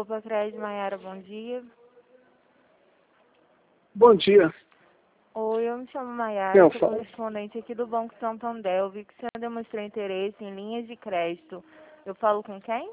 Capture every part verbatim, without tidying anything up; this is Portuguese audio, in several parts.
Copa Crédito, Maiara, bom dia. Bom dia. Oi, eu me chamo Quem Maiara, eu sou falo? correspondente aqui do Banco Santander. Eu vi que o senhor demonstrou interesse em linhas de crédito. Eu falo com quem?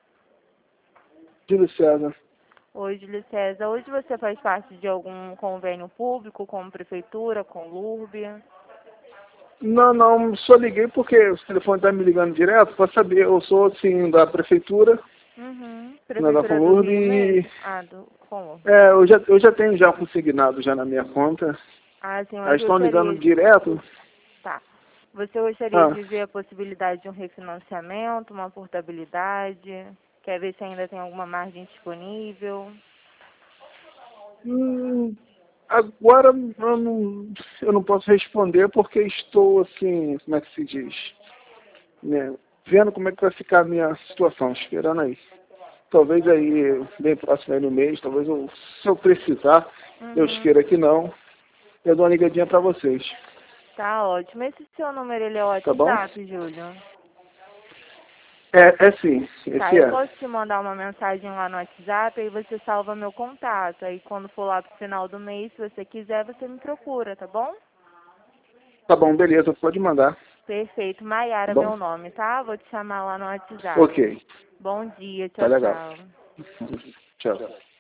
Júlio César. Oi, Júlio César. Hoje você faz parte de algum convênio público, como prefeitura, com Lurbia? Não, não, só liguei porque o telefone está me ligando direto para saber. Eu sou, assim, da prefeitura, Uhum. né, da Prefeitura do Colurb, Rio e mesmo? Ah, do como? é, eu, já, eu já tenho já consignado já na minha conta. Ah, sim, Aí mas estão ligando gostaria... direto. Tá. Você gostaria Ah, de ver a possibilidade de um refinanciamento, uma portabilidade? Quer ver se ainda tem alguma margem disponível? hum, agora eu não, eu não posso responder porque estou, assim, como é que se diz? Né, vendo como é que vai ficar a minha situação, esperando aí. Talvez aí, bem próximo aí no mês, talvez eu, se eu precisar, eu Uhum. queira que não, eu dou uma ligadinha para vocês. Tá ótimo. Esse seu número, ele é o Tá bom? WhatsApp, Júlio? É, é sim, Tá, esse eu é. posso te mandar uma mensagem lá no WhatsApp, aí você salva meu contato. Aí quando for lá pro final do mês, se você quiser, você me procura, tá bom? Tá bom, beleza, pode mandar. Perfeito. Tá Maiara, bom? meu nome, tá? Vou te chamar lá no WhatsApp. Ok, Bom dia, tá tchau, legal. tchau. Tchau.